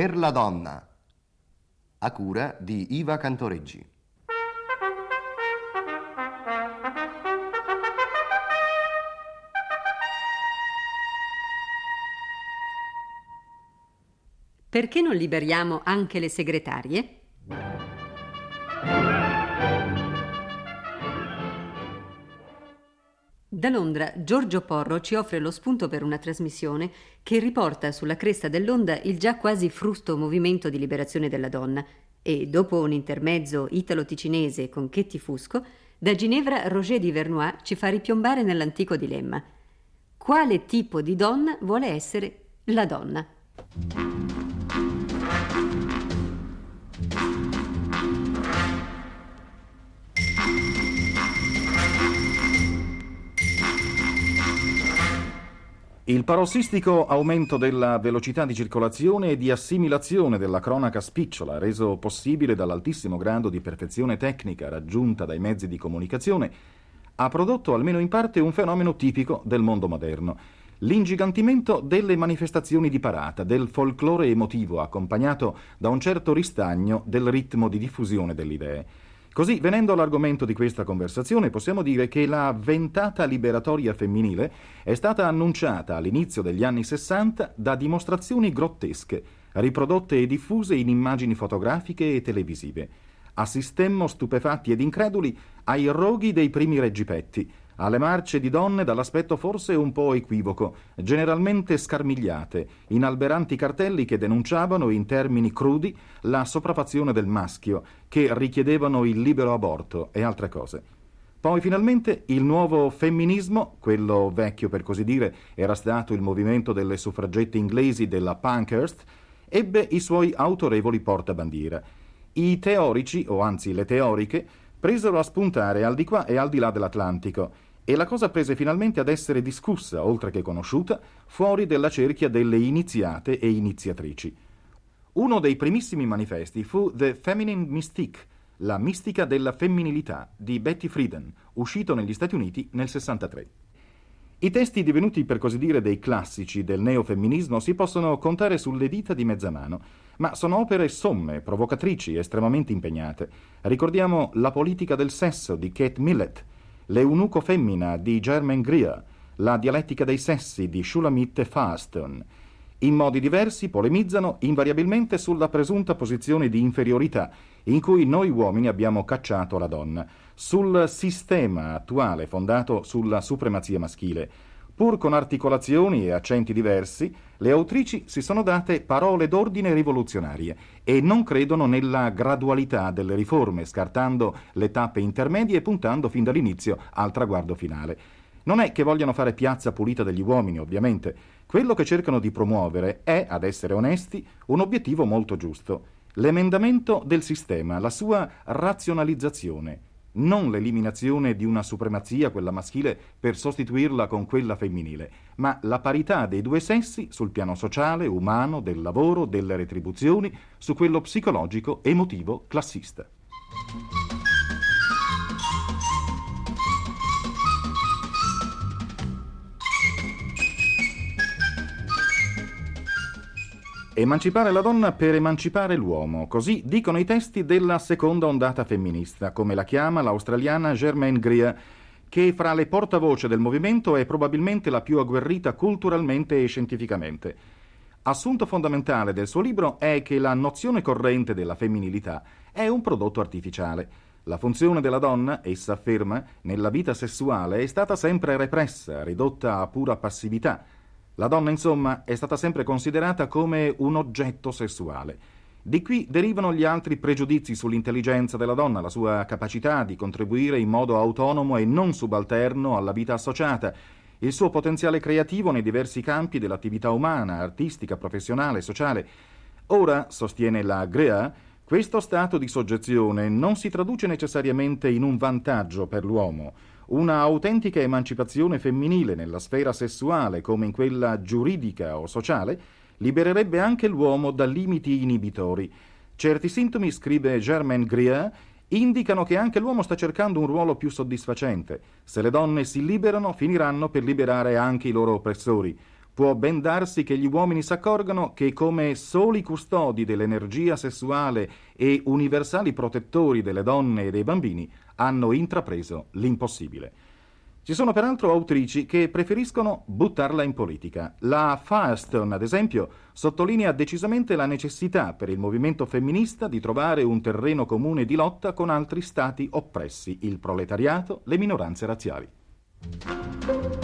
per la donna, a cura di Iva Cantoreggi. Perché non liberiamo anche le segretarie? Da Londra, Giorgio Porro ci offre lo spunto per una trasmissione che riporta sulla cresta dell'onda il già quasi frusto movimento di liberazione della donna e, dopo un intermezzo italo-ticinese con Chetti Fusco, da Ginevra Roger di Vernois ci fa ripiombare nell'antico dilemma. Quale tipo di donna vuole essere la donna? Il parossistico aumento della velocità di circolazione e di assimilazione della cronaca spicciola, reso possibile dall'altissimo grado di perfezione tecnica raggiunta dai mezzi di comunicazione, ha prodotto almeno in parte un fenomeno tipico del mondo moderno: l'ingigantimento delle manifestazioni di parata, del folklore emotivo accompagnato da un certo ristagno del ritmo di diffusione delle idee. Così, venendo all'argomento di questa conversazione, possiamo dire che la ventata liberatoria femminile è stata annunciata all'inizio degli anni 60 da dimostrazioni grottesche, riprodotte e diffuse in immagini fotografiche e televisive. Assistemmo stupefatti ed increduli ai roghi dei primi reggipetti, alle marce di donne dall'aspetto forse un po' equivoco, generalmente scarmigliate, inalberanti cartelli che denunciavano in termini crudi la sopraffazione del maschio, che richiedevano il libero aborto e altre cose. Poi finalmente il nuovo femminismo, quello vecchio per così dire era stato il movimento delle suffragette inglesi della Pankhurst, ebbe i suoi autorevoli portabandiera. I teorici, o anzi le teoriche, presero a spuntare al di qua e al di là dell'Atlantico, e la cosa prese finalmente ad essere discussa, oltre che conosciuta, fuori della cerchia delle iniziate e iniziatrici. Uno dei primissimi manifesti fu The Feminine Mystique, la mistica della femminilità, di Betty Friedan, uscito negli Stati Uniti nel 63. I testi divenuti per così dire dei classici del neofemminismo si possono contare sulle dita di mezza mano, ma sono opere somme, provocatrici, estremamente impegnate. Ricordiamo La politica del sesso di Kate Millett, L'eunuco femmina di Germaine Greer, La dialettica dei sessi di Shulamit Firestone. In modi diversi polemizzano invariabilmente sulla presunta posizione di inferiorità in cui noi uomini abbiamo cacciato la donna, sul sistema attuale fondato sulla supremazia maschile. Pur con articolazioni e accenti diversi, le autrici si sono date parole d'ordine rivoluzionarie e non credono nella gradualità delle riforme, scartando le tappe intermedie e puntando fin dall'inizio al traguardo finale. Non è che vogliano fare piazza pulita degli uomini, ovviamente. Quello che cercano di promuovere è, ad essere onesti, un obiettivo molto giusto: l'emendamento del sistema, la sua razionalizzazione, non l'eliminazione di una supremazia, quella maschile, per sostituirla con quella femminile, ma la parità dei due sessi sul piano sociale, umano, del lavoro, delle retribuzioni, su quello psicologico, emotivo, classista. Emancipare la donna per emancipare l'uomo, così dicono i testi della seconda ondata femminista, come la chiama l'australiana Germaine Greer, che fra le portavoce del movimento è probabilmente la più agguerrita culturalmente e scientificamente. Assunto fondamentale del suo libro è che la nozione corrente della femminilità è un prodotto artificiale. La funzione della donna, essa afferma, nella vita sessuale è stata sempre repressa, ridotta a pura passività. La donna, insomma, è stata sempre considerata come un oggetto sessuale. Di qui derivano gli altri pregiudizi sull'intelligenza della donna, la sua capacità di contribuire in modo autonomo e non subalterno alla vita associata, il suo potenziale creativo nei diversi campi dell'attività umana, artistica, professionale, sociale. Ora, sostiene la Greer, questo stato di soggezione non si traduce necessariamente in un vantaggio per l'uomo. Una autentica emancipazione femminile nella sfera sessuale, come in quella giuridica o sociale, libererebbe anche l'uomo da limiti inibitori. Certi sintomi, scrive Germaine Greer, indicano che anche l'uomo sta cercando un ruolo più soddisfacente. Se le donne si liberano, finiranno per liberare anche i loro oppressori. può ben darsi che gli uomini s'accorgano che come soli custodi dell'energia sessuale e universali protettori delle donne e dei bambini hanno intrapreso l'impossibile. Ci sono peraltro autrici che preferiscono buttarla in politica. La Firestone, ad esempio, sottolinea decisamente la necessità per il movimento femminista di trovare un terreno comune di lotta con altri stati oppressi, il proletariato, le minoranze razziali.